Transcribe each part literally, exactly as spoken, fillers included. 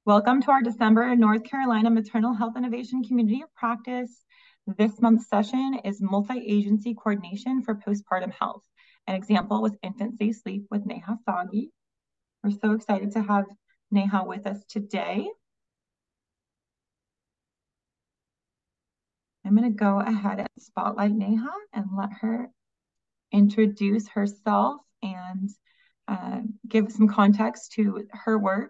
Welcome to our December North Carolina Maternal Health Innovation Community of Practice. This month's session is Multi-Agency Coordination for Postpartum Health. An example was Infant Safe Sleep with Neha Sagi. We're so excited to have Neha with us today. I'm going to go ahead and spotlight Neha and let her introduce herself and uh, give some context to her work.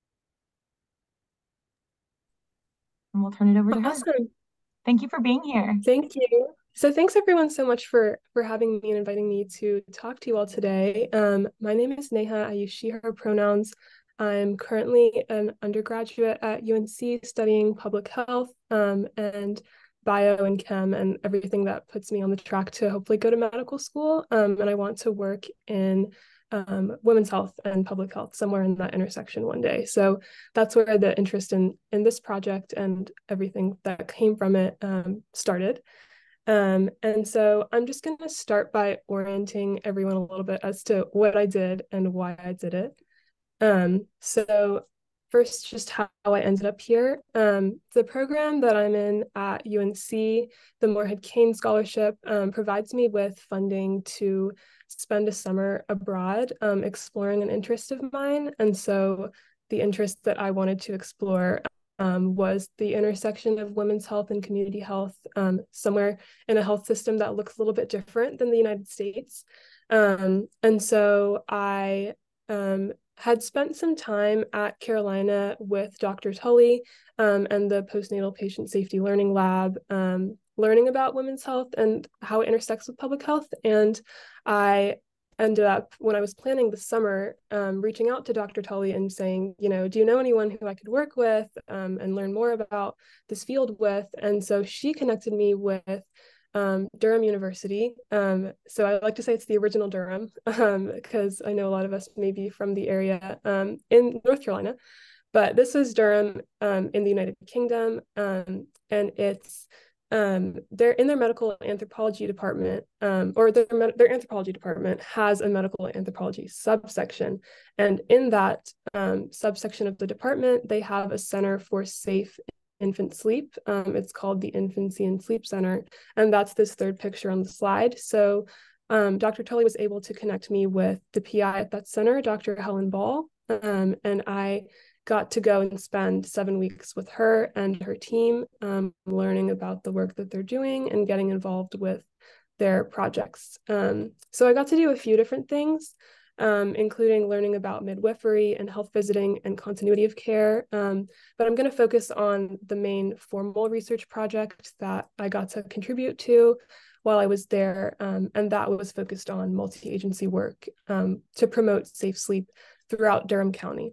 And we'll turn it over to her. Awesome. Thank you for being here. Thank you. So thanks everyone so much for for having me and inviting me to talk to you all today. Um, my name is Neha. I use she, her pronouns. I'm currently an undergraduate at U N C studying public health um, and bio and chem and everything that puts me on the track to hopefully go to medical school. Um, and I want to work in um, women's health and public health somewhere in that intersection one day. So that's where the interest in in this project and everything that came from it um, started. Um, and so I'm just going to start by orienting everyone a little bit as to what I did and why I did it. Um, so first, just how I ended up here. Um, the program that I'm in at U N C, the Morehead Cain Scholarship, um, provides me with funding to spend a summer abroad um, exploring an interest of mine. And so the interest that I wanted to explore um, was the intersection of women's health and community health um, somewhere in a health system that looks a little bit different than the United States. Um, and so I um, had spent some time at Carolina with Doctor Tully um, and the Postnatal Patient Safety Learning Lab, um, learning about women's health and how it intersects with public health. And I ended up, when I was planning the summer, um, reaching out to Doctor Tully and saying, you know, do you know anyone who I could work with um, and learn more about this field with? And so she connected me with um, Durham University. Um, so I like to say it's the original Durham um, because I know a lot of us may be from the area um, in North Carolina, but this is Durham um, in the United Kingdom, um, and it's um, they're in their medical anthropology department, um, or their their anthropology department has a medical anthropology subsection, and in that um, subsection of the department, they have a center for safe infant sleep. Um, it's called the Infancy and Sleep Center, and that's this third picture on the slide. So um, Doctor Tully was able to connect me with the P I at that center, Doctor Helen Ball, um, and I got to go and spend seven weeks with her and her team, um, learning about the work that they're doing and getting involved with their projects. Um, so I got to do a few different things, um, including learning about midwifery and health visiting and continuity of care. Um, but I'm going to focus on the main formal research project that I got to contribute to while I was there, um, and that was focused on multi-agency work um, to promote safe sleep throughout Durham County.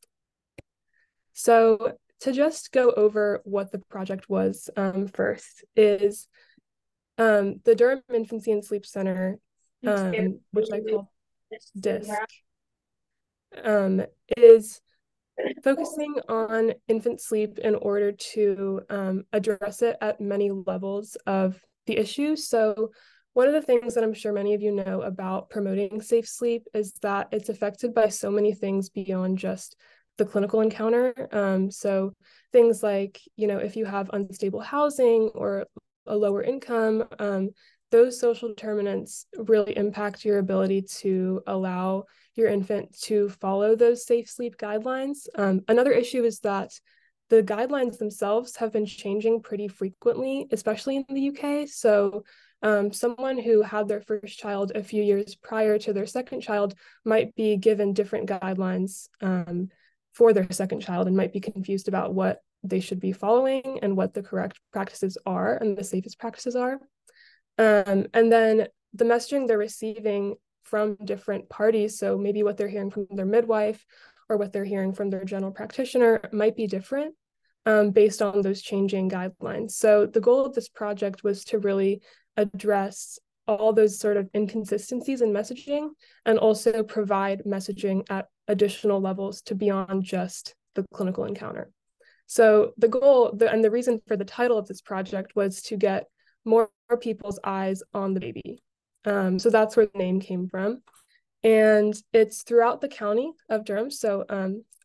So to just go over what the project was um, first is um, the Durham Infancy and Sleep Center, um, which I call DISC, um, is focusing on infant sleep in order to um, address it at many levels of the issue. So one of the things that I'm sure many of you know about promoting safe sleep is that it's affected by so many things beyond just the clinical encounter. Um, so things like, you know, if you have unstable housing or a lower income, um, those social determinants really impact your ability to allow your infant to follow those safe sleep guidelines. Um, another issue is that the guidelines themselves have been changing pretty frequently, especially in the U K. So um, someone who had their first child a few years prior to their second child might be given different guidelines um, for their second child and might be confused about what they should be following and what the correct practices are and the safest practices are. Um, and then the messaging they're receiving from different parties, so maybe what they're hearing from their midwife or what they're hearing from their general practitioner might be different um, based on those changing guidelines. So the goal of this project was to really address all those sort of inconsistencies in messaging and also provide messaging at additional levels to beyond just the clinical encounter. So the goal the, and the reason for the title of this project was to get more people's eyes on the baby. Um, so that's where the name came from. And it's throughout the county of Durham. So um,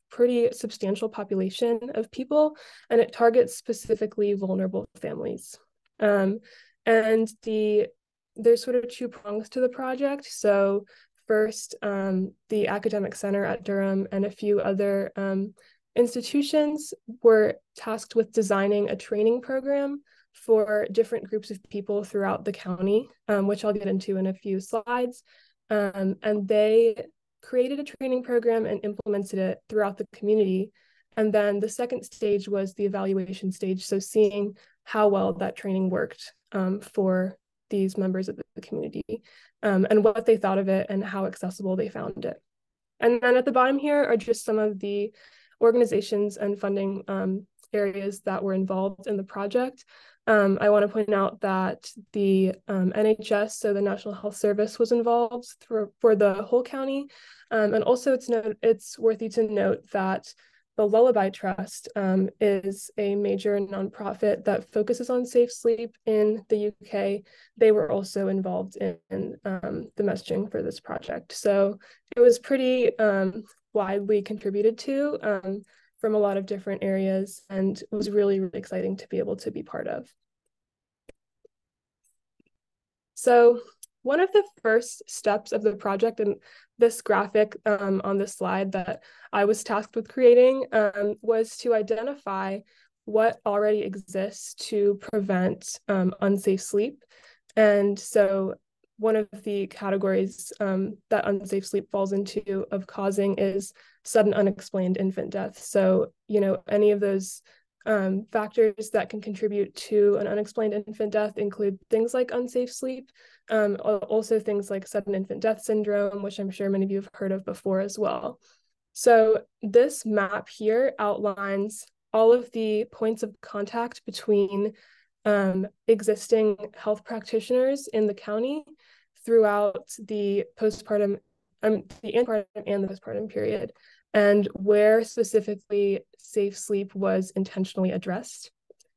pretty substantial population of people, and it targets specifically vulnerable families. Um, and the there's sort of two prongs to the project. So first, um, the Academic Center at Durham and a few other um, institutions were tasked with designing a training program for different groups of people throughout the county, um, which I'll get into in a few slides. Um, and they created a training program and implemented it throughout the community. And then the second stage was the evaluation stage. So seeing how well that training worked um, for these members of the community um, and what they thought of it and how accessible they found it. And then at the bottom here are just some of the organizations and funding um, areas that were involved in the project. Um, I want to point out that the um, N H S, so the National Health Service, was involved for, for the whole county. Um, and also it's, note, it's worthy to note that the Lullaby Trust um, is a major nonprofit that focuses on safe sleep in the U K. They were also involved in, in um, the messaging for this project. So it was pretty um, widely contributed to um, from a lot of different areas, and it was really, really exciting to be able to be part of. So one of the first steps of the project, and this graphic um, on this slide that I was tasked with creating, um, was to identify what already exists to prevent um, unsafe sleep. And so one of the categories um, that unsafe sleep falls into of causing is sudden unexplained infant death. So, you know, any of those um, factors that can contribute to an unexplained infant death include things like unsafe sleep, um, also things like sudden infant death syndrome, which I'm sure many of you have heard of before as well. So this map here outlines all of the points of contact between um, existing health practitioners in the county throughout the postpartum, um, the antepartum and the postpartum period, and where specifically safe sleep was intentionally addressed.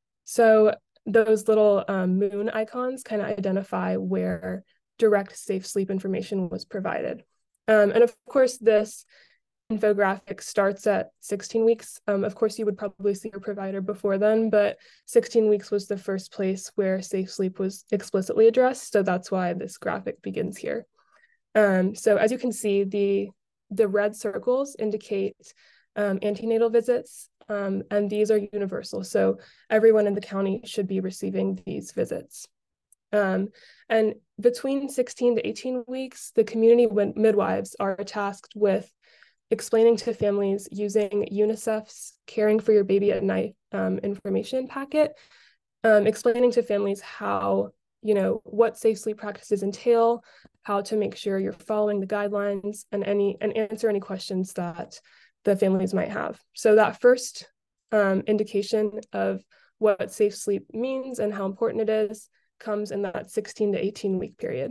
So those little um, moon icons kind of identify where direct safe sleep information was provided. Um, and of course, this infographic starts at sixteen weeks. Um, of course, you would probably see your provider before then, but sixteen weeks was the first place where safe sleep was explicitly addressed. So that's why this graphic begins here. Um, so as you can see, the, the red circles indicate um, antenatal visits, um, and these are universal. So everyone in the county should be receiving these visits. Um, and between sixteen to eighteen weeks, the community midwives are tasked with explaining to families using UNICEF's Caring for Your Baby at Night um, information packet, um, explaining to families how, you know, what safe sleep practices entail, how to make sure you're following the guidelines, and any and answer any questions that the families might have. So that first um, indication of what safe sleep means and how important it is comes in that sixteen to eighteen week period.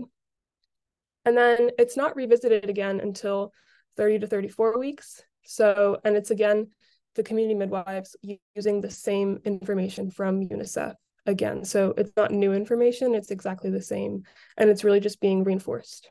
And then it's not revisited again until thirty to thirty-four weeks. So, and it's again, the community midwives using the same information from UNICEF again. So it's not new information, it's exactly the same. And it's really just being reinforced.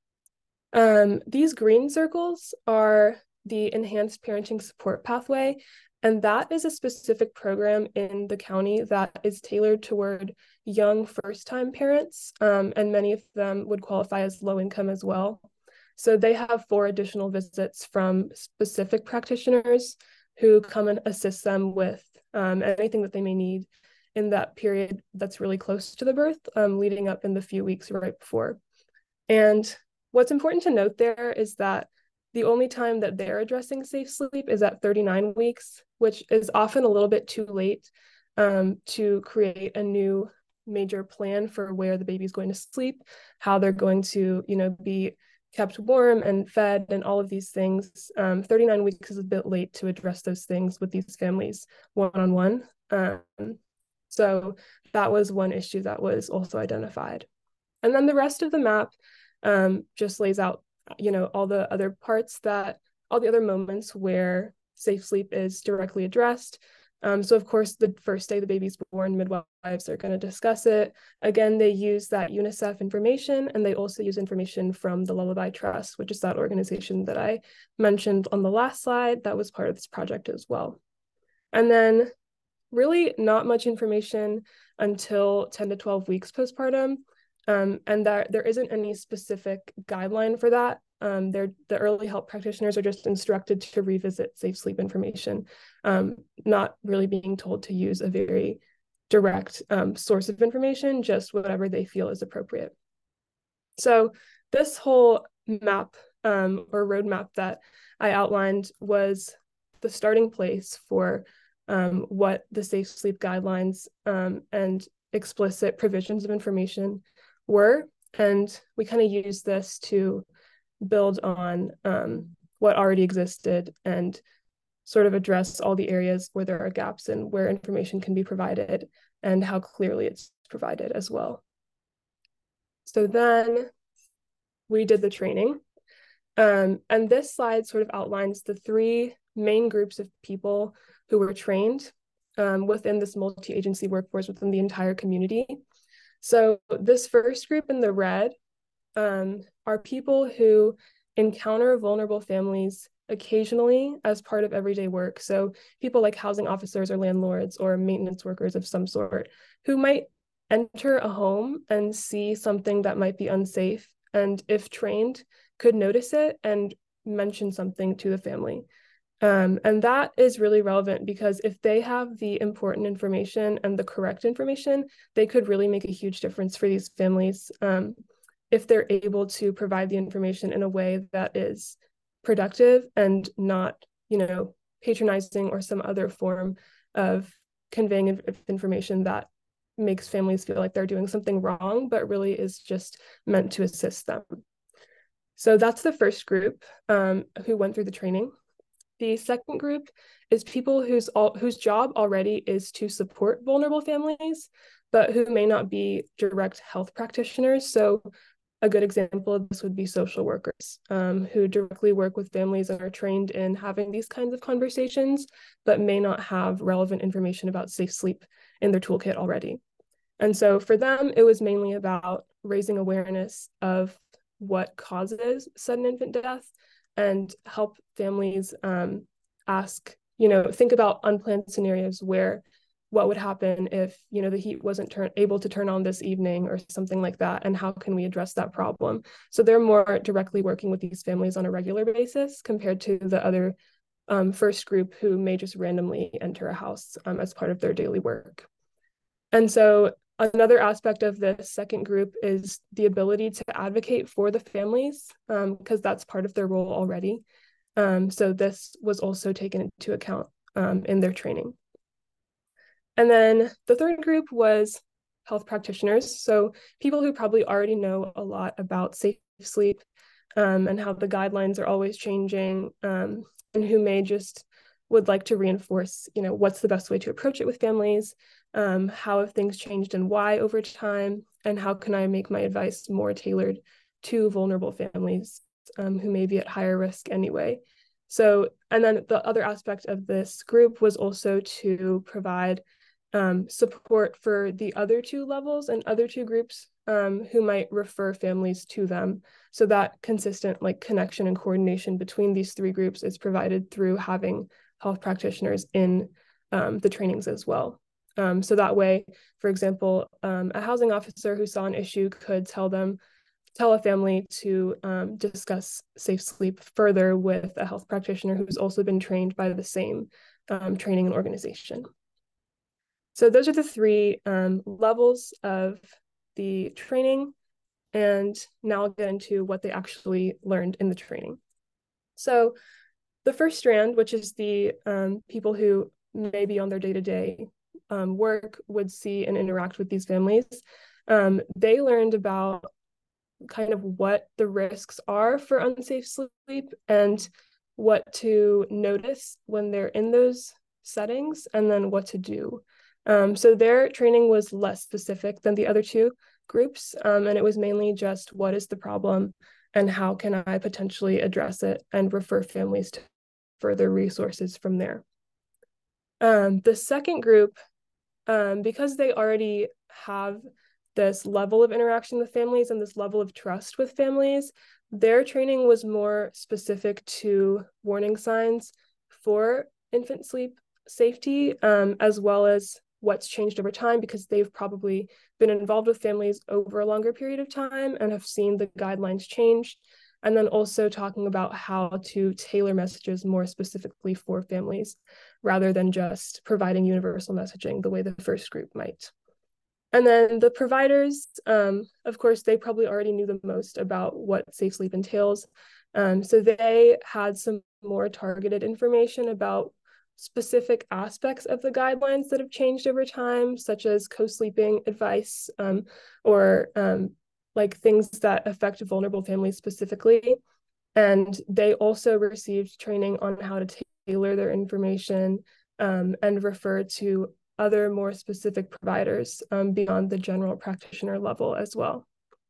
Um, these green circles are the Enhanced Parenting Support Pathway. And that is a specific program in the county that is tailored toward young first-time parents. Um, and many of them would qualify as low income as well. So they have four additional visits from specific practitioners who come and assist them with um, anything that they may need in that period that's really close to the birth, um, leading up in the few weeks right before. And what's important to note there is that the only time that they're addressing safe sleep is at thirty-nine weeks, which is often a little bit too late um, to create a new major plan for where the baby's going to sleep, how they're going to, you know, be kept warm and fed and all of these things. Um, thirty-nine weeks is a bit late to address those things with these families one-on-one. Um, so that was one issue that was also identified. And then the rest of the map um, just lays out, you know, all the other parts that, all the other moments where safe sleep is directly addressed. Um, so of course, the first day the baby's born, midwives are going to discuss it. Again, they use that UNICEF information, and they also use information from the Lullaby Trust, which is that organization that I mentioned on the last slide that was part of this project as well. And then really not much information until ten to twelve weeks postpartum. Um, and that there isn't any specific guideline for that. Um, the early help practitioners are just instructed to revisit safe sleep information, um, not really being told to use a very direct um, source of information, just whatever they feel is appropriate. So this whole map um, or roadmap that I outlined was the starting place for um, what the safe sleep guidelines um, and explicit provisions of information were. And we kind of used this to build on um, what already existed and sort of address all the areas where there are gaps and where information can be provided and how clearly it's provided as well. So then we did the training. Um, and this slide sort of outlines the three main groups of people who were trained um, within this multi-agency workforce within the entire community. So this first group in the red um, are people who encounter vulnerable families occasionally as part of everyday work. So people like housing officers or landlords or maintenance workers of some sort who might enter a home and see something that might be unsafe, and if trained, could notice it and mention something to the family. Um, and that is really relevant because if they have the important information and the correct information, they could really make a huge difference for these families um, if they're able to provide the information in a way that is productive and not, you know, patronizing or some other form of conveying information that makes families feel like they're doing something wrong, but really is just meant to assist them. So that's the first group um, who went through the training. The second group is people whose, all, whose job already is to support vulnerable families, but who may not be direct health practitioners. So a good example of this would be social workers um, who directly work with families and are trained in having these kinds of conversations, but may not have relevant information about safe sleep in their toolkit already. And so for them, it was mainly about raising awareness of what causes sudden infant death and help families um, ask, you know, think about unplanned scenarios where what would happen if, you know, the heat wasn't turn, able to turn on this evening or something like that, and how can we address that problem? So they're more directly working with these families on a regular basis compared to the other um, first group who may just randomly enter a house um, as part of their daily work. And so another aspect of this second group is the ability to advocate for the families, because um, that's part of their role already. Um, so this was also taken into account um, in their training. And then the third group was health practitioners. So people who probably already know a lot about safe sleep um, and how the guidelines are always changing, um, and who may just would like to reinforce, you know, what's the best way to approach it with families, um, how have things changed and why over time, and how can I make my advice more tailored to vulnerable families um, who may be at higher risk anyway. So, and then the other aspect of this group was also to provide um, support for the other two levels and other two groups um, who might refer families to them. So that consistent like connection and coordination between these three groups is provided through having health practitioners in um, the trainings as well. Um, so that way, for example, um, a housing officer who saw an issue could tell them, tell a family to um, discuss safe sleep further with a health practitioner who's also been trained by the same um, training and organization. So those are the three um, levels of the training. And now I'll get into what they actually learned in the training. So the first strand, which is the um, people who may be on their day-to-day um, work, would see and interact with these families. Um, they learned about kind of what the risks are for unsafe sleep and what to notice when they're in those settings, and then what to do. Um, so their training was less specific than the other two groups, um, and it was mainly just what is the problem and how can I potentially address it and refer families to further resources from there. Um, the second group, um, because they already have this level of interaction with families and this level of trust with families, their training was more specific to warning signs for infant sleep safety, um, as well as what's changed over time, because they've probably been involved with families over a longer period of time and have seen the guidelines change. And then also talking about how to tailor messages more specifically for families, rather than just providing universal messaging the way the first group might. And then the providers, um, of course, they probably already knew the most about what safe sleep entails. Um, so they had some more targeted information about specific aspects of the guidelines that have changed over time, such as co-sleeping advice, um, or um, like things that affect vulnerable families specifically. And they also received training on how to tailor their information, um, and refer to other more specific providers, um, beyond the general practitioner level as well.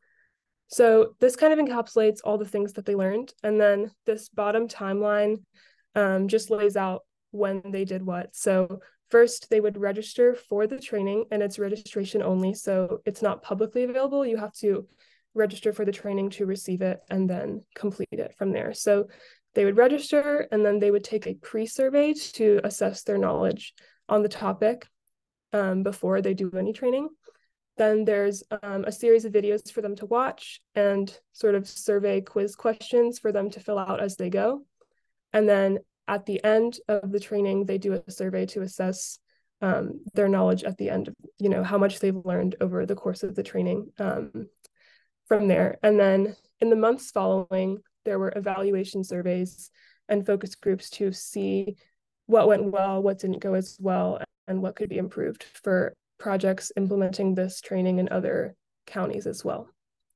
So this kind of encapsulates all the things that they learned. And then this bottom timeline um, just lays out when they did what. So first, they would register for the training, and it's registration only. So it's not publicly available. You have to register for the training to receive it and then complete it from there. So they would register, and then they would take a pre-survey to assess their knowledge on the topic um, before they do any training. Then there's um, a series of videos for them to watch and sort of survey quiz questions for them to fill out as they go. And then at the end of the training, they do a survey to assess um, their knowledge at the end of, you know, how much they've learned over the course of the training um, from there. And then in the months following, there were evaluation surveys and focus groups to see what went well, what didn't go as well, and what could be improved for projects implementing this training in other counties as well.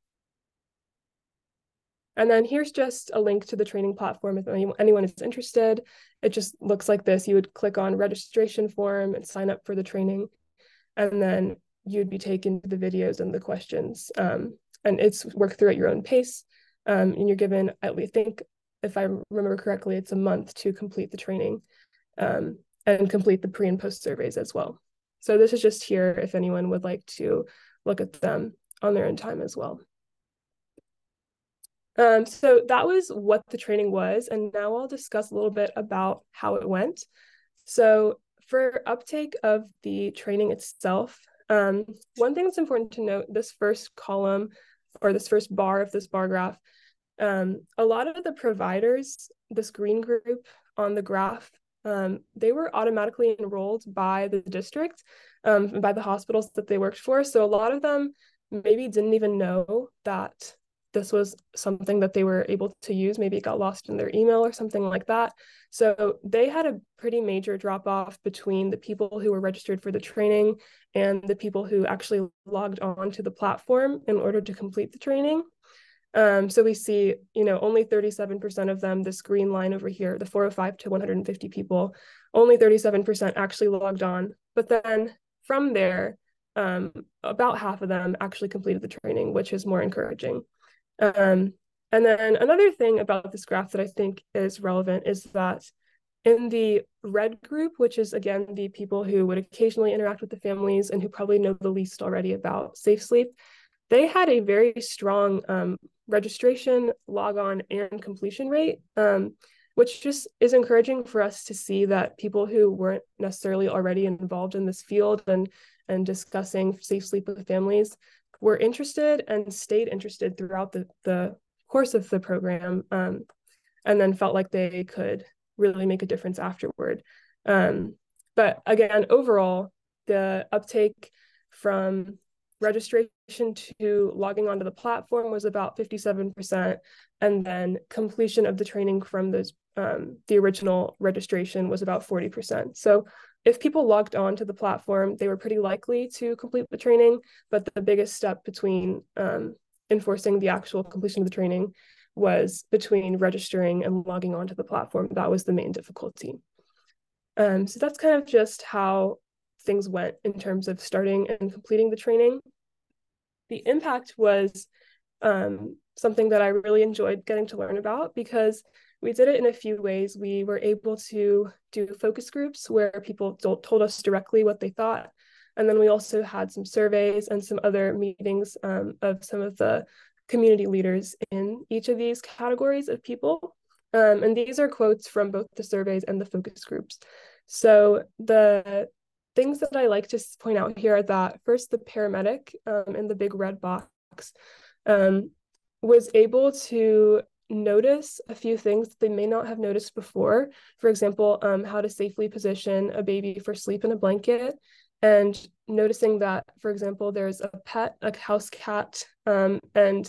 And then here's just a link to the training platform if anyone is interested. It just looks like this. You would click on registration form and sign up for the training, and then you'd be taken to the videos and the questions. Um, and it's work through at your own pace. Um, and you're given, I think, if I remember correctly, it's a month to complete the training, um, and complete the pre and post surveys as well. So this is just here if anyone would like to look at them on their own time as well. Um, so that was what the training was, and now I'll discuss a little bit about how it went. So for uptake of the training itself, um, one thing that's important to note, this first column or this first bar of this bar graph, um, a lot of the providers, this green group on the graph, um, they were automatically enrolled by the district, um, by the hospitals that they worked for. So a lot of them maybe didn't even know that this was something that they were able to use. Maybe it got lost in their email or something like that. So they had a pretty major drop off between the people who were registered for the training and the people who actually logged on to the platform in order to complete the training. Um, so we see, you know, only thirty-seven percent of them, this green line over here, the four oh five to one hundred fifty people, only thirty-seven percent actually logged on. But then from there, um, about half of them actually completed the training, which is more encouraging. Um, and then another thing about this graph that I think is relevant is that in the red group, which is again the people who would occasionally interact with the families and who probably know the least already about safe sleep, they had a very strong um, registration, logon, and completion rate, um, which just is encouraging for us to see that people who weren't necessarily already involved in this field and, and discussing safe sleep with families were interested and stayed interested throughout the, the course of the program, um, and then felt like they could really make a difference afterward. Um, but again, overall, the uptake from registration to logging onto the platform was about fifty-seven percent, and then completion of the training from those um, the original registration was about forty percent. So if people logged on to the platform, they were pretty likely to complete the training, but the biggest step between um, enforcing the actual completion of the training was between registering and logging onto the platform. That was the main difficulty. Um, so that's kind of just how things went in terms of starting and completing the training. The impact was um, something that I really enjoyed getting to learn about, because we did it in a few ways. We were able to do focus groups where people told us directly what they thought. And then we also had some surveys and some other meetings um, of some of the community leaders in each of these categories of people. Um, and these are quotes from both the surveys and the focus groups. So the things that I like to point out here are that first, the paramedic um, in the big red box um, was able to notice a few things that they may not have noticed before. For example, um, how to safely position a baby for sleep in a blanket, and noticing that, for example, there's a pet, a house cat, um, and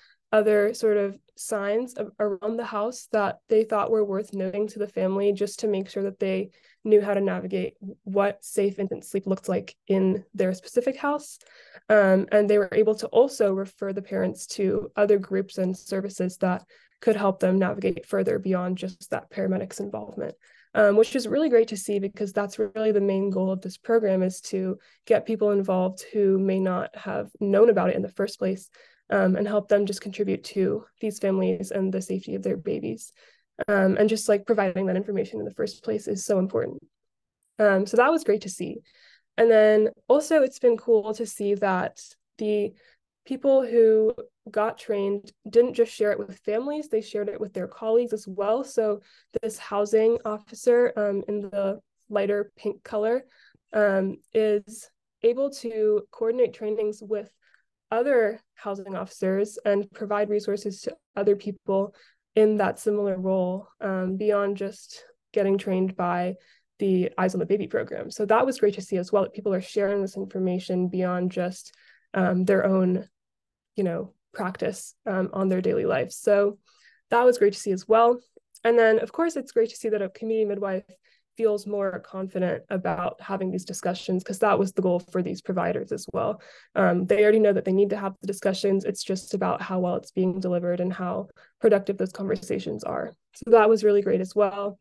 other sort of signs of, around the house that they thought were worth noting to the family, just to make sure that they knew how to navigate what safe infant sleep looked like in their specific house. Um, and they were able to also refer the parents to other groups and services that could help them navigate further beyond just that paramedic's involvement, um, which is really great to see, because that's really the main goal of this program, is to get people involved who may not have known about it in the first place, um, and help them just contribute to these families and the safety of their babies. Um, and just like providing that information in the first place is so important. Um, so that was great to see. And then also it's been cool to see that the people who got trained didn't just share it with families, they shared it with their colleagues as well. So this housing officer um, in the lighter pink color um, is able to coordinate trainings with other housing officers and provide resources to other people in that similar role, um, beyond just getting trained by the Eyes on the Baby program. So that was great to see as well, that people are sharing this information beyond just um, their own, you know, practice um, on their daily lives. So that was great to see as well. And then, of course, it's great to see that a community midwife feels more confident about having these discussions, because that was the goal for these providers as well. Um, they already know that they need to have the discussions. It's just about how well it's being delivered and how productive those conversations are. So that was really great as well.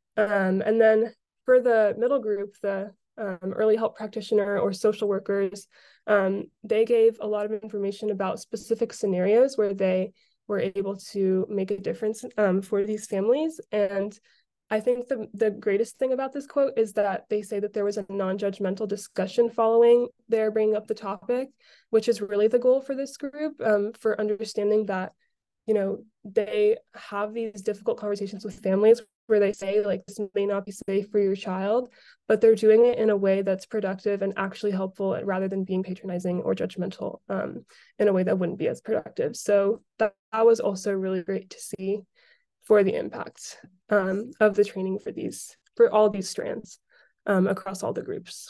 Um, and then for the middle group, the um, early help practitioner or social workers, um, they gave a lot of information about specific scenarios where they were able to make a difference um, for these families. And I think the, the greatest thing about this quote is that they say that there was a non-judgmental discussion following their bringing up the topic, which is really the goal for this group, um, for understanding that, you know, they have these difficult conversations with families where they say, like, this may not be safe for your child, but they're doing it in a way that's productive and actually helpful, rather than being patronizing or judgmental um, in a way that wouldn't be as productive. So that, that was also really great to see for the impact um, of the training for these, for all these strands um, across all the groups.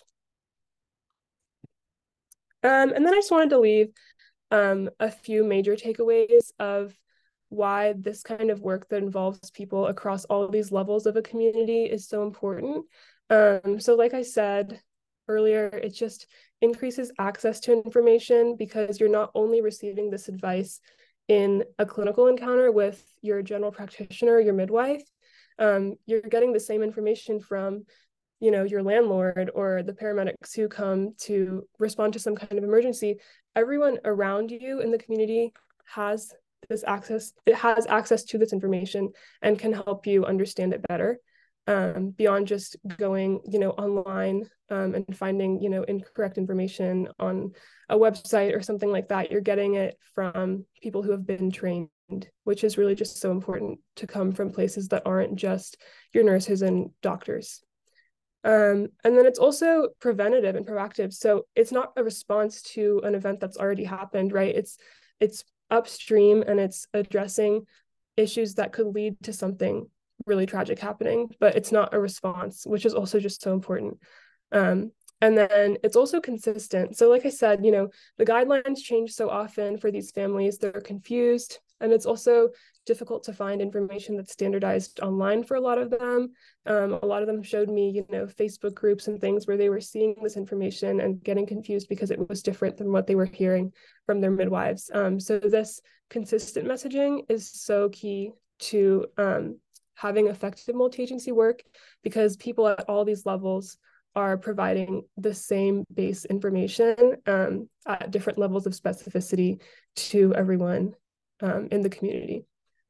Um, and then I just wanted to leave um, a few major takeaways of why this kind of work that involves people across all of these levels of a community is so important. Um, so like I said earlier, it just increases access to information, because you're not only receiving this advice in a clinical encounter with your general practitioner, your midwife, um, you're getting the same information from, you know, your landlord or the paramedics who come to respond to some kind of emergency. Everyone around you in the community has this access, it has access to this information and can help you understand it better, um, beyond just going, you know, online um, and finding, you know, incorrect information on a website or something like that. You're getting it from people who have been trained, which is really just so important to come from places that aren't just your nurses and doctors. Um, and then it's also preventative and proactive. So it's not a response to an event that's already happened, right? It's it's upstream, and it's addressing issues that could lead to something really tragic happening, but it's not a response, which is also just so important. Um, and then it's also consistent. So like I said, you know, the guidelines change so often for these families, they're confused, and it's also difficult to find information that's standardized online for a lot of them. Um, a lot of them showed me, you know, Facebook groups and things where they were seeing this information and getting confused because it was different than what they were hearing from their midwives. Um, so this consistent messaging is so key to um, having effective multi-agency work, because people at all these levels are providing the same base information um, at different levels of specificity to everyone um, in the community.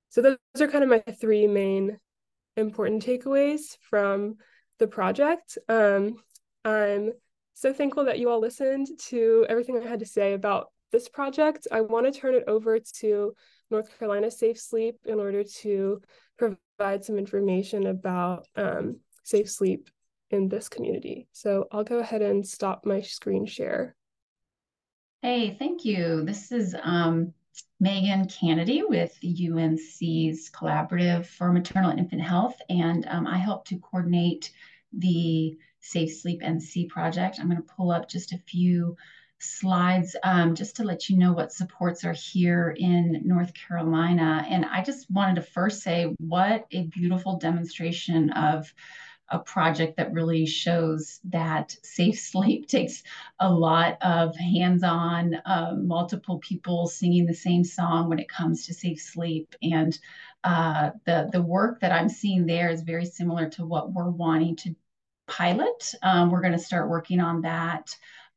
So those are kind of my three main important takeaways from the project. Um, I'm so thankful that you all listened to everything I had to say about this project. I want to turn it over to North Carolina Safe Sleep in order to provide some information about um, safe sleep in this community. So I'll go ahead and stop my screen share. Hey, thank you. This is um, Megan Kennedy with U N C's Collaborative for Maternal and Infant Health, and um, I help to coordinate the Safe Sleep N C project. I'm going to pull up just a few slides um, just to let you know what supports are here in North Carolina. And I just wanted to first say what a beautiful demonstration of a project that really shows that safe sleep takes a lot of hands-on, uh, multiple people singing the same song when it comes to safe sleep. And uh, the, the work that I'm seeing there is very similar to what we're wanting to pilot. Um, we're going to start working on that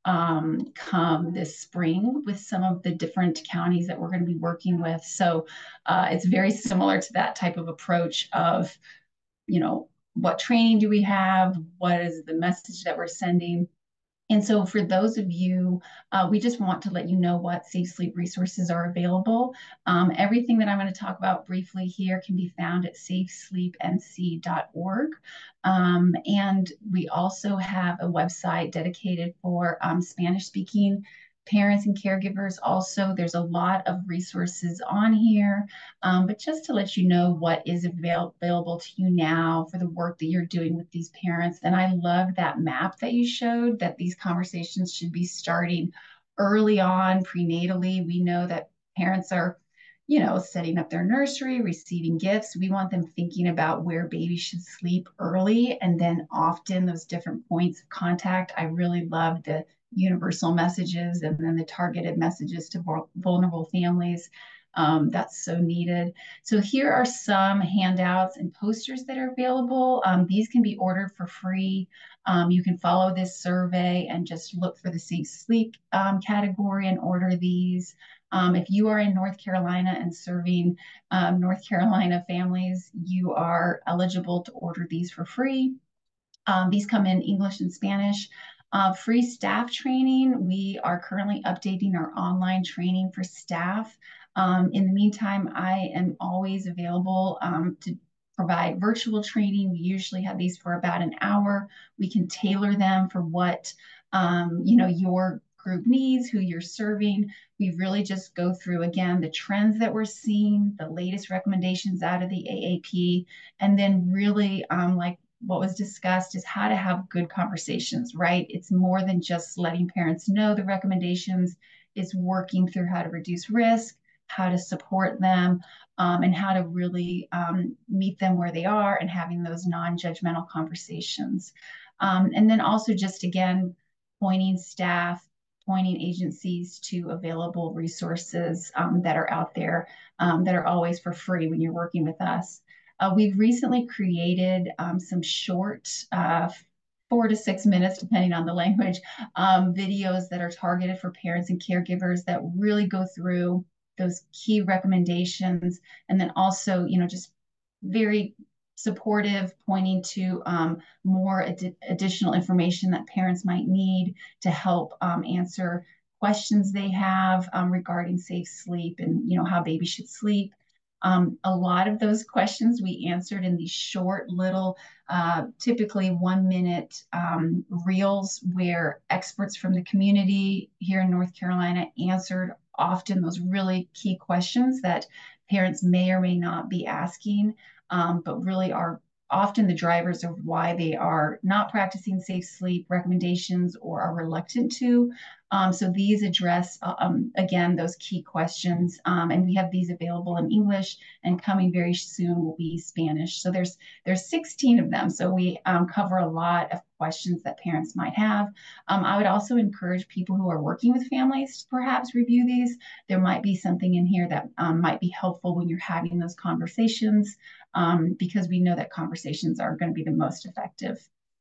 um, come this spring with some of the different counties that we're going to be working with. So uh, it's very similar to that type of approach of, you know, what training do we have? What is the message that we're sending? And so for those of you, uh, we just want to let you know what safe sleep resources are available. Um, everything that I'm going to talk about briefly here can be found at safe sleep n c dot org. Um, and we also have a website dedicated for um, Spanish-speaking parents and caregivers. Also, there's a lot of resources on here, um, but just to let you know what is avail available to you now for the work that you're doing with these parents. And I love that map that you showed, that these conversations should be starting early on, prenatally. We know that parents are, you know, setting up their nursery, receiving gifts. We want them thinking about where babies should sleep early, and then often those different points of contact. I really love the universal messages and then the targeted messages to vulnerable families. Um, that's so needed. So here are some handouts and posters that are available. Um, these can be ordered for free. Um, you can follow this survey and just look for the safe sleep um, category and order these. Um, if you are in North Carolina and serving um, North Carolina families, you are eligible to order these for free. Um, these come in English and Spanish. Uh, free staff training. We are currently updating our online training for staff. Um, in the meantime, I am always available um, to provide virtual training. We usually have these for about an hour. We can tailor them for what um, you know your group needs, who you're serving. We really just go through, again, the trends that we're seeing, the latest recommendations out of the A A P, and then really um, like what was discussed is how to have good conversations, right? It's more than just letting parents know the recommendations. It's working through how to reduce risk, how to support them, um, and how to really um, meet them where they are and having those non-judgmental conversations. Um, and then also just, again, pointing staff, pointing agencies to available resources um, that are out there um, that are always for free when you're working with us. Uh, we've recently created um, some short, uh, four to six minutes, depending on the language, um, videos that are targeted for parents and caregivers that really go through those key recommendations. And then also, you know, just very supportive, pointing to um, more ad additional information that parents might need to help um, answer questions they have um, regarding safe sleep and, you know, how babies should sleep. Um, a lot of those questions we answered in these short little, uh, typically one minute um, reels where experts from the community here in North Carolina answered often those really key questions that parents may or may not be asking, um, but really are often the drivers of why they are not practicing safe sleep recommendations or are reluctant to. Um, so these address, um, again, those key questions. Um, and we have these available in English, and coming very soon will be Spanish. So there's, there's sixteen of them. So we um, cover a lot of questions that parents might have. Um, I would also encourage people who are working with families to perhaps review these. There might be something in here that um, might be helpful when you're having those conversations, um, because we know that conversations are going to be the most effective.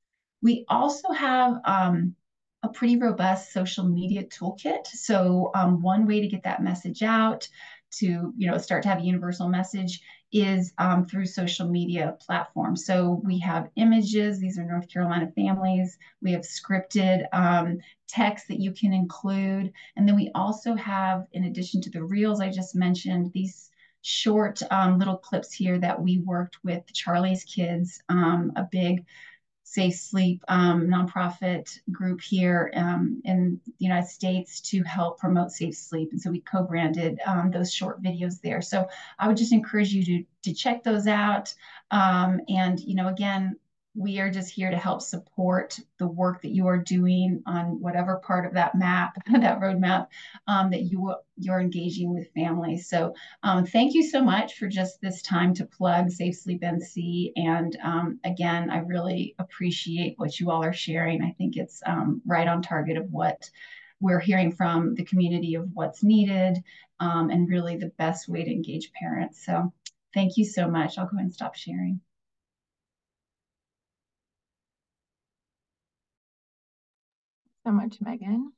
We also have um, a pretty robust social media toolkit. So um, one way to get that message out, to you know start to have a universal message, is um, through social media platforms. So we have images, these are North Carolina families. We have scripted um, text that you can include. And then we also have, in addition to the reels I just mentioned, these short um, little clips here that we worked with Charlie's Kids, um, a big Safe Sleep um, nonprofit group here um, in the United States to help promote safe sleep. And so we co-branded um, those short videos there. So I would just encourage you to, to check those out. Um, and, you know, again, we are just here to help support the work that you are doing on whatever part of that map, that roadmap um, that you, you're engaging with families. So um, thank you so much for just this time to plug Safe Sleep N C. And um, again, I really appreciate what you all are sharing. I think it's um, right on target of what we're hearing from the community of what's needed um, and really the best way to engage parents. So thank you so much. I'll go ahead and stop sharing. So much, Megan.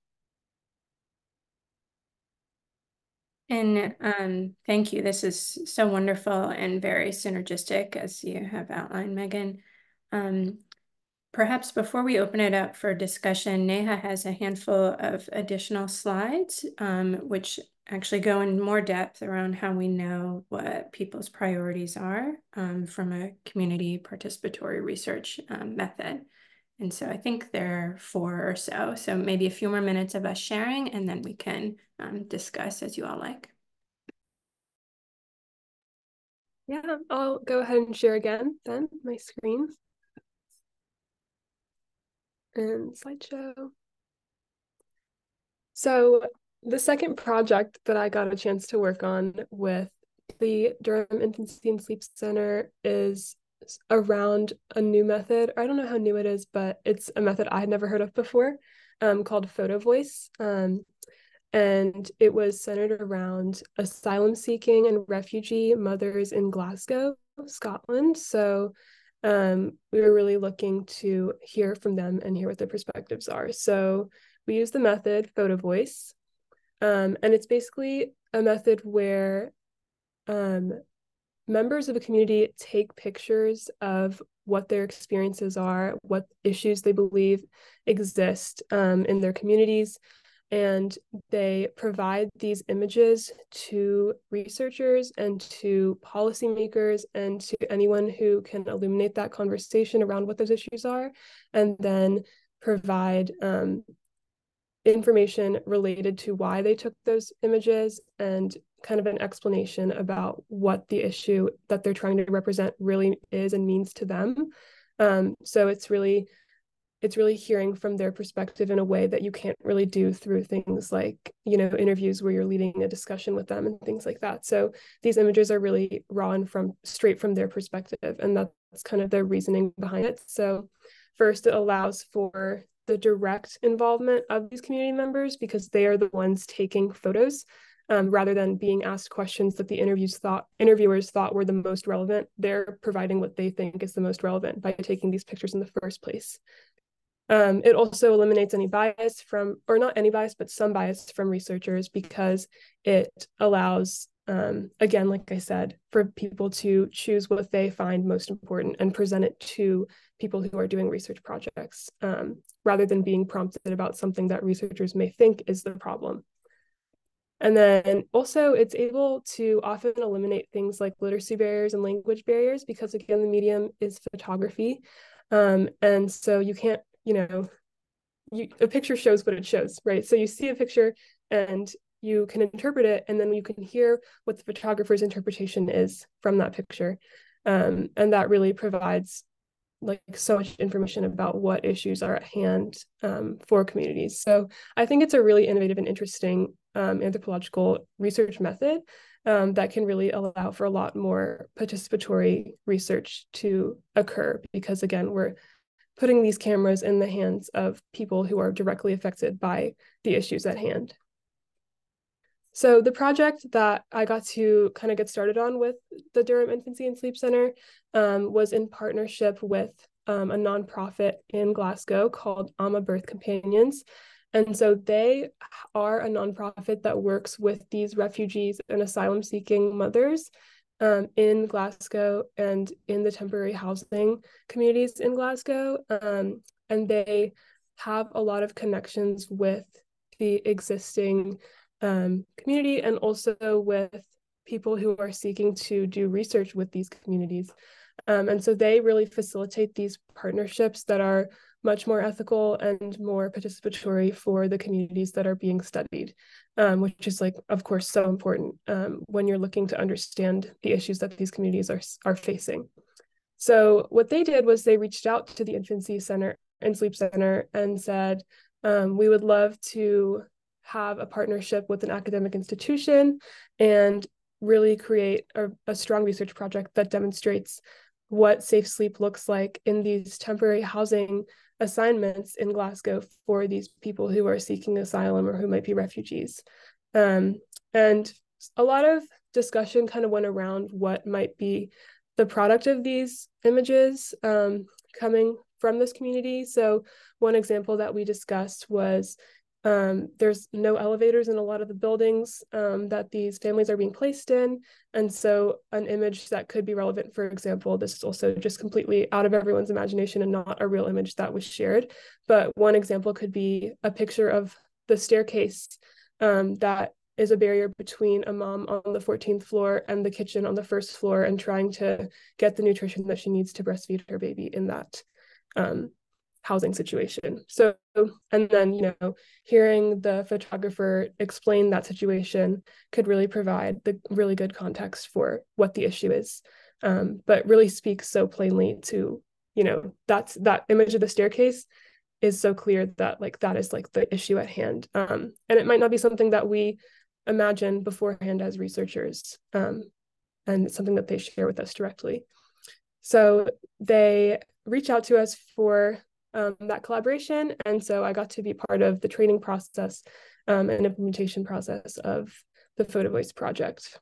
And um, thank you. This is so wonderful and very synergistic, as you have outlined, Megan. Um, perhaps before we open it up for discussion, Neha has a handful of additional slides, um, which actually go in more depth around how we know what people's priorities are um, from a community participatory research um, method. And so I think there are four or so. So maybe a few more minutes of us sharing, and then we can um, discuss as you all like. Yeah, I'll go ahead and share again then my screen and slideshow. So the second project that I got a chance to work on with the Durham Infancy and Sleep Center is around a new method. I don't know how new it is, but it's a method I had never heard of before, um, called Photo Voice. Um, and it was centered around asylum seeking and refugee mothers in Glasgow, Scotland. So um, we were really looking to hear from them and hear what their perspectives are. So we use the method Photo Voice, um, and it's basically a method where um, members of a community take pictures of what their experiences are, what issues they believe exist um, in their communities, and they provide these images to researchers and to policymakers and to anyone who can illuminate that conversation around what those issues are, and then provide um, information related to why they took those images and kind of an explanation about what the issue that they're trying to represent really is and means to them. Um, so it's really, it's really hearing from their perspective in a way that you can't really do through things like, you know, interviews where you're leading a discussion with them and things like that. So these images are really raw and from straight from their perspective, and that's kind of their reasoning behind it. So first, it allows for the direct involvement of these community members because they are the ones taking photos. Um, rather than being asked questions that the interviews thought interviewers thought were the most relevant, they're providing what they think is the most relevant by taking these pictures in the first place. Um, it also eliminates any bias from, or not any bias, but some bias from researchers because it allows, um, again, like I said, for people to choose what they find most important and present it to people who are doing research projects, um, rather than being prompted about something that researchers may think is the problem. And then also it's able to often eliminate things like literacy barriers and language barriers because, again, the medium is photography. Um, and so you can't, you know, you, a picture shows what it shows, right? So you see a picture and you can interpret it, and then you can hear what the photographer's interpretation is from that picture. Um, and that really provides like so much information about what issues are at hand um, for communities. So I think it's a really innovative and interesting um, anthropological research method um, that can really allow for a lot more participatory research to occur because, again, we're putting these cameras in the hands of people who are directly affected by the issues at hand. So the project that I got to kind of get started on with the Durham Infancy and Sleep Center um, was in partnership with um, a nonprofit in Glasgow called Amma Birth Companions. And so they are a nonprofit that works with these refugees and asylum-seeking mothers um, in Glasgow and in the temporary housing communities in Glasgow. Um, and they have a lot of connections with the existing um, community and also with people who are seeking to do research with these communities. Um, and so they really facilitate these partnerships that are much more ethical and more participatory for the communities that are being studied, um, which is like, of course, so important um, when you're looking to understand the issues that these communities are, are facing. So what they did was they reached out to the Infancy Center and Sleep Center and said, um, we would love to have a partnership with an academic institution and really create a, a strong research project that demonstrates what safe sleep looks like in these temporary housing assignments in Glasgow for these people who are seeking asylum or who might be refugees. Um, and a lot of discussion kind of went around what might be the product of these images um, coming from this community. So one example that we discussed was Um, there's no elevators in a lot of the buildings um, that these families are being placed in. And so an image that could be relevant, for example, this is also just completely out of everyone's imagination and not a real image that was shared. But one example could be a picture of the staircase um, that is a barrier between a mom on the fourteenth floor and the kitchen on the first floor and trying to get the nutrition that she needs to breastfeed her baby in that um, housing situation. So, and then, you know, hearing the photographer explain that situation could really provide the really good context for what the issue is, um, but really speaks so plainly to, you know, that's that image of the staircase is so clear that like that is like the issue at hand. Um, and it might not be something that we imagine beforehand as researchers, um, and it's something that they share with us directly. So they reach out to us for Um, that collaboration. And so I got to be part of the training process um, and implementation process of the Photo Voice project.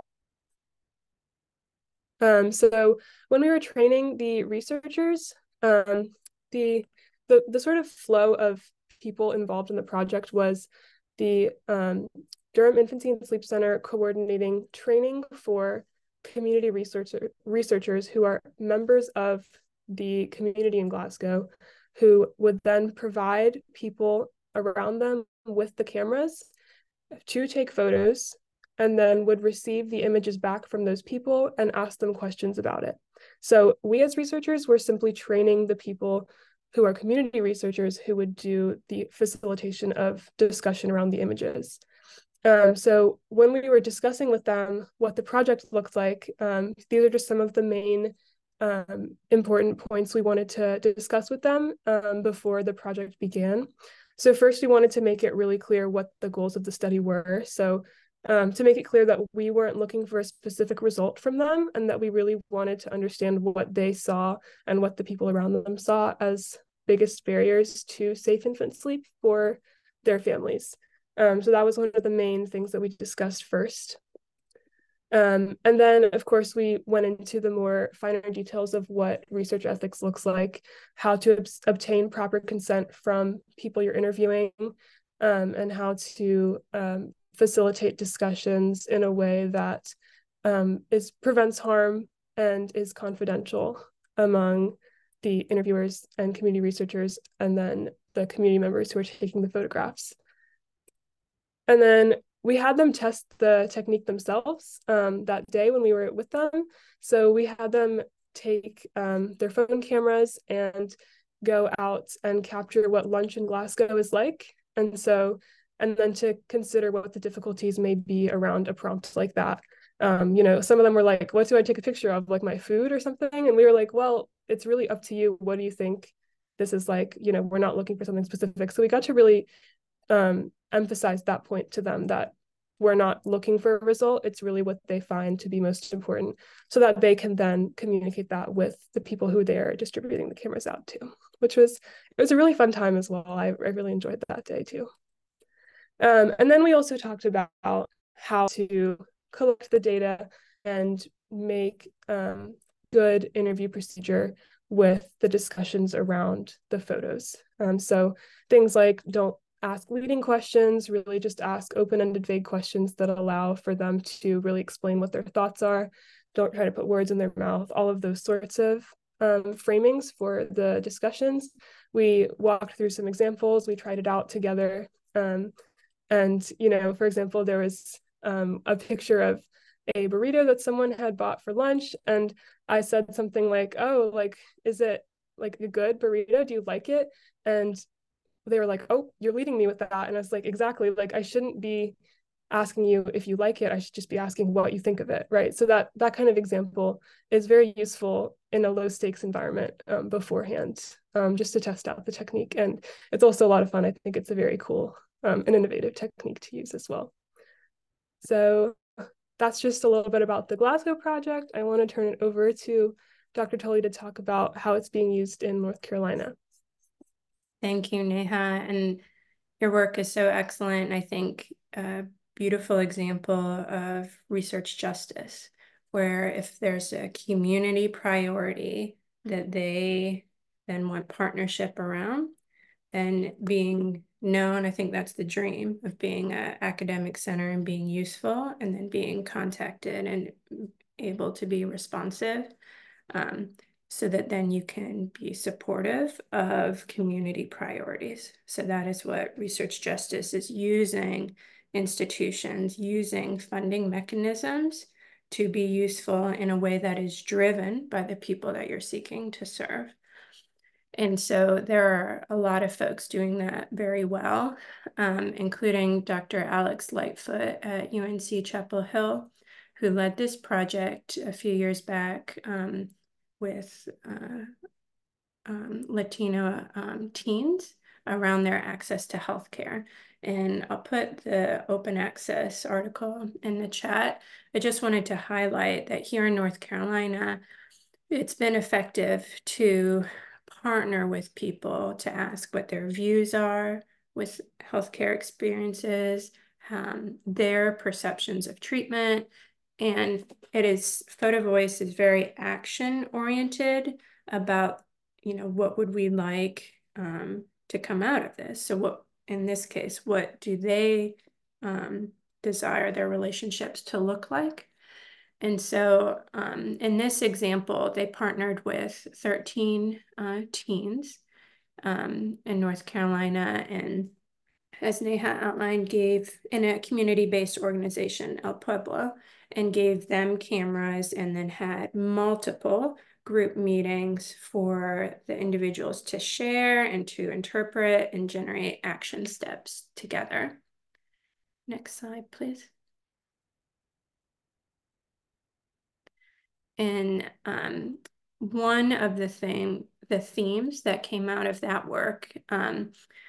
Um, so when we were training the researchers, um, the, the, the sort of flow of people involved in the project was the um, Durham Infancy and Sleep Center coordinating training for community researcher, researchers who are members of the community in Glasgow, who would then provide people around them with the cameras to take photos and then would receive the images back from those people and ask them questions about it. So we as researchers were simply training the people who are community researchers who would do the facilitation of discussion around the images. Um, so when we were discussing with them what the project looked like, um, these are just some of the main um, important points we wanted to, to discuss with them um, before the project began. So first, we wanted to make it really clear what the goals of the study were. So um, to make it clear that we weren't looking for a specific result from them and that we really wanted to understand what they saw and what the people around them saw as biggest barriers to safe infant sleep for their families. Um, so that was one of the main things that we discussed first. Um, and then, of course, we went into the more finer details of what research ethics looks like, how to ob- obtain proper consent from people you're interviewing, um, and how to um, facilitate discussions in a way that um, is prevents harm and is confidential among the interviewers and community researchers, and then the community members who are taking the photographs. And then we had them test the technique themselves um, that day when we were with them. So we had them take um, their phone cameras and go out and capture what lunch in Glasgow is like. And so, and then to consider what the difficulties may be around a prompt like that. Um, you know, some of them were like, what do I take a picture of, like my food or something? And we were like, well, it's really up to you. What do you think this is like? You know, we're not looking for something specific. So we got to really um, emphasize that point to them, that we're not looking for a result. It's really what they find to be most important, so that they can then communicate that with the people who they're distributing the cameras out to, which was, it was a really fun time as well. I, I really enjoyed that day too. Um, and then we also talked about how to collect the data and make um, good interview procedure with the discussions around the photos. Um, so things like don't ask leading questions, really just ask open-ended vague questions that allow for them to really explain what their thoughts are. don't try to put words in their mouth, all of those sorts of um, framings for the discussions. We walked through some examples, we tried it out together. Um, and, you know, for example, there was um, a picture of a burrito that someone had bought for lunch. And I said something like, oh, like, is it like a good burrito? Do you like it? And they were like, oh, you're leading me with that. And I was like, exactly, like I shouldn't be asking you if you like it, I should just be asking what you think of it, right? So that that kind of example is very useful in a low stakes environment um, beforehand, um, just to test out the technique. And it's also a lot of fun. I think it's a very cool um, and innovative technique to use as well. So that's just a little bit about the Glasgow project. I want to turn it over to Doctor Tully to talk about how it's being used in North Carolina. Thank you, Neha. And your work is so excellent. I think a beautiful example of research justice, where if there's a community priority that they then want partnership around, then being known, I think that's the dream of being an academic center and being useful, and then being contacted and able to be responsive. Um, so that then you can be supportive of community priorities. So that is what research justice is, using institutions, using funding mechanisms to be useful in a way that is driven by the people that you're seeking to serve. And so there are a lot of folks doing that very well, um, including Doctor Alex Lightfoot at U N C Chapel Hill, who led this project a few years back um, with uh, um, Latino um, teens around their access to healthcare. And I'll put the open access article in the chat. I just wanted to highlight that here in North Carolina, it's been effective to partner with people to ask what their views are with healthcare experiences, um, their perceptions of treatment. And it is, Photo Voice is very action oriented about, you know, what would we like um, to come out of this? So what, in this case, what do they um, desire their relationships to look like? And so um, in this example, they partnered with thirteen uh, teens um, in North Carolina, and as Neha outlined, gave in a community-based organization, El Pueblo, and gave them cameras, and then had multiple group meetings for the individuals to share and to interpret and generate action steps together. Next slide, please. And um, one of the thing, the themes that came out of that work um,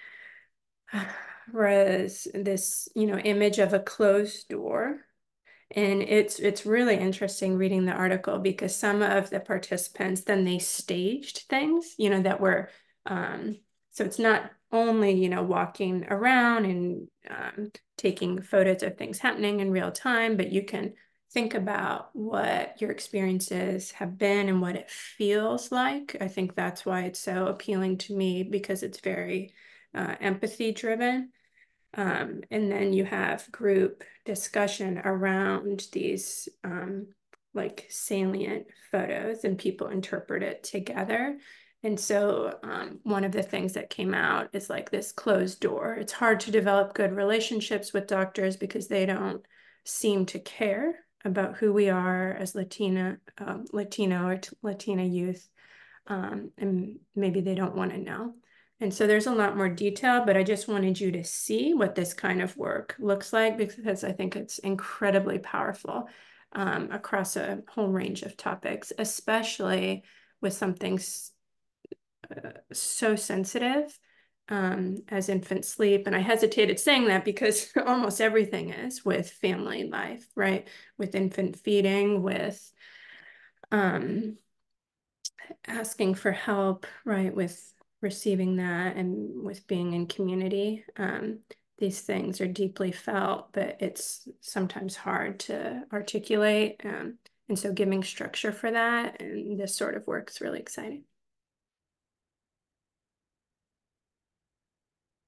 was this, you know, image of a closed door. And it's it's really interesting reading the article, because some of the participants, then they staged things, you know, that were, um, so it's not only, you know, walking around and um, taking photos of things happening in real time, but you can think about what your experiences have been and what it feels like. I think that's why it's so appealing to me, because it's very uh, empathy driven. Um, and then you have group discussion around these um, like salient photos, and people interpret it together. And so um, one of the things that came out is like this closed door. It's hard to develop good relationships with doctors because they don't seem to care about who we are as Latina, um, Latino or Latina youth. Um, and maybe they don't want to know. And so there's a lot more detail, but I just wanted you to see what this kind of work looks like, because I think it's incredibly powerful um, across a whole range of topics, especially with something uh, so sensitive um, as infant sleep. And I hesitated saying that because almost everything is with family life, right? With infant feeding, with um, asking for help, right? With receiving that, and with being in community. Um, these things are deeply felt, but it's sometimes hard to articulate. Um, and so giving structure for that and this sort of work is really exciting.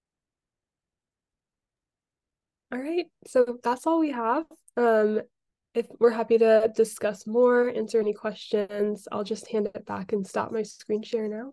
All right, so that's all we have. Um, if we're happy to discuss more, answer any questions. I'll just hand it back and stop my screen share now.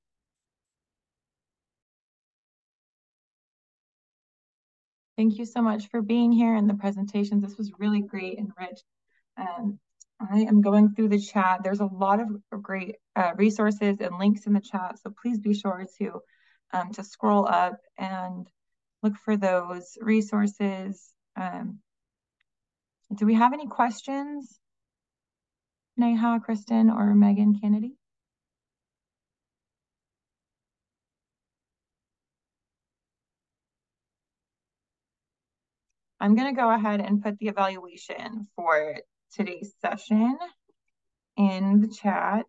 Thank you so much for being here in the presentations. This was really great and rich. Um, I am going through the chat. There's a lot of great uh, resources and links in the chat, so please be sure to um, to scroll up and look for those resources. Um, do we have any questions, Neha, Kristen, or Megan Kennedy? I'm going to go ahead and put the evaluation for today's session in the chat.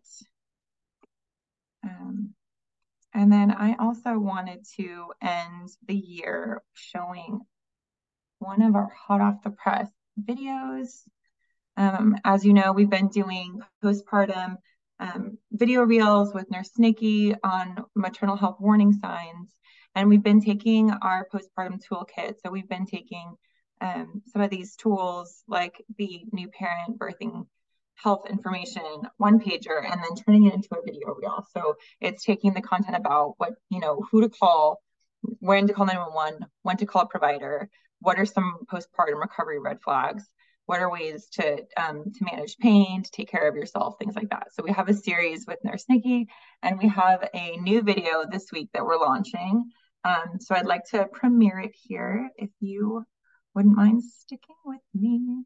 Um, and then I also wanted to end the year showing one of our hot off the press videos. Um, as you know, we've been doing postpartum um, video reels with Nurse Nikki on maternal health warning signs. And we've been taking our postpartum toolkit. So we've been taking um, some of these tools like the new parent birthing health information one pager and then turning it into a video reel. So it's taking the content about what, you know, who to call, when to call nine one one, when to call a provider, what are some postpartum recovery red flags, what are ways to um, to manage pain, to take care of yourself, things like that. So we have a series with Nurse Nikki, and we have a new video this week that we're launching. Um, so I'd like to premiere it here if you wouldn't mind sticking with me.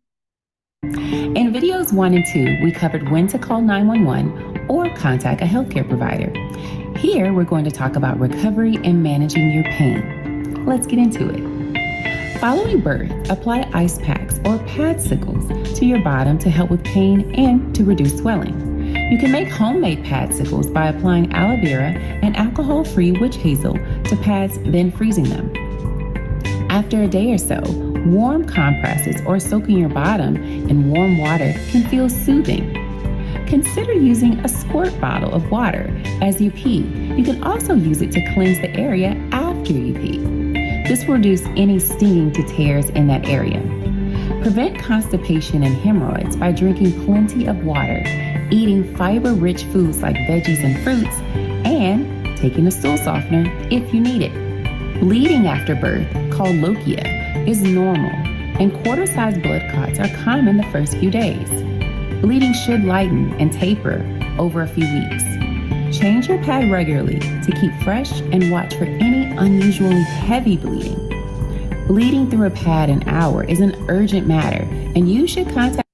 In videos one and two, we covered when to call nine one one or contact a healthcare provider. Here, we're going to talk about recovery and managing your pain. Let's get into it. Following birth, apply ice packs or padsicles to your bottom to help with pain and to reduce swelling. You can make homemade padsicles by applying aloe vera and alcohol-free witch hazel to pads, then freezing them. After a day or so, warm compresses or soaking your bottom in warm water can feel soothing. Consider using a squirt bottle of water as you pee. You can also use it to cleanse the area after you pee. This will reduce any stinging to tears in that area. Prevent constipation and hemorrhoids by drinking plenty of water, eating fiber-rich foods like veggies and fruits, and taking a stool softener if you need it. Bleeding after birth, called lochia, is normal, and quarter-sized blood clots are common the first few days. Bleeding should lighten and taper over a few weeks. Change your pad regularly to keep fresh and watch for any unusually heavy bleeding. Bleeding through a pad an hour is an urgent matter, and you should contact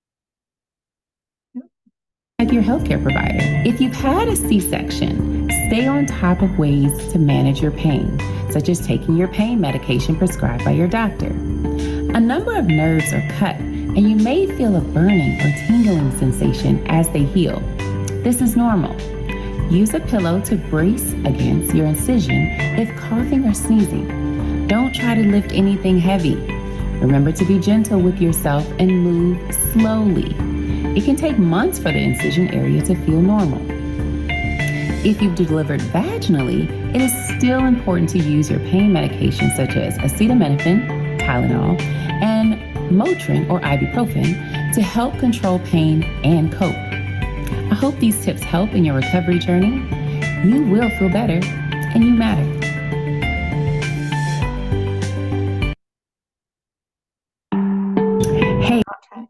your healthcare provider. If you've had a C-section, stay on top of ways to manage your pain, such as taking your pain medication prescribed by your doctor. A number of nerves are cut, and you may feel a burning or tingling sensation as they heal. This is normal. Use a pillow to brace against your incision if coughing or sneezing. Don't try to lift anything heavy. Remember to be gentle with yourself and move slowly. It can take months for the incision area to feel normal. If you've delivered vaginally, it is still important to use your pain medications such as acetaminophen, Tylenol, and Motrin or ibuprofen to help control pain and cope. I hope these tips help in your recovery journey. You will feel better, and you matter. Hey.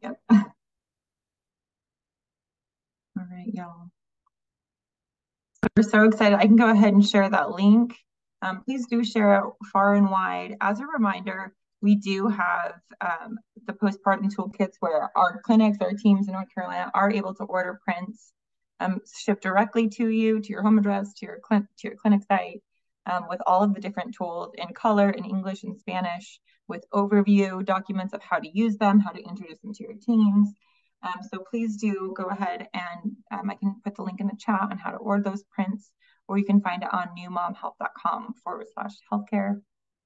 All right, y'all. We're so excited. I can go ahead and share that link. Um, please do share it far and wide. As a reminder, we do have um, the postpartum toolkits where our clinics, our teams in North Carolina are able to order prints um, shipped directly to you, to your home address, to your, to your clinic site, um, with all of the different tools in color, in English and Spanish, with overview documents of how to use them, how to introduce them to your teams. Um, so please do go ahead and um, I can put the link in the chat on how to order those prints, or you can find it on newmomhealth.com forward slash healthcare.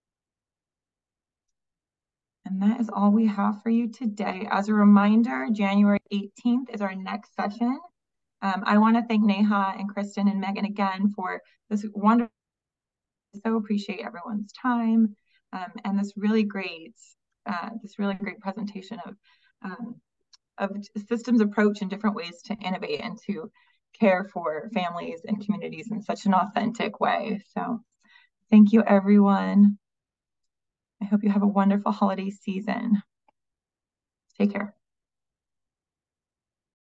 And that is all we have for you today. As a reminder, January eighteenth is our next session. Um, I want to thank Neha and Kristen and Megan again for this wonderful, so appreciate everyone's time um, and this really great, uh, this really great presentation of um, of systems approach and different ways to innovate and to care for families and communities in such an authentic way. So thank you, everyone. I hope you have a wonderful holiday season. Take care.